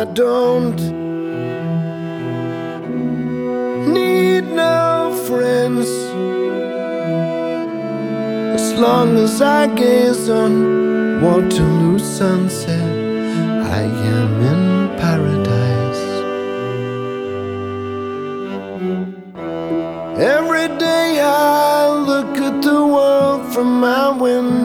I don't need no friends as long as I gaze on Waterloo sunset. I am in paradise. Every day I look at the world from my window.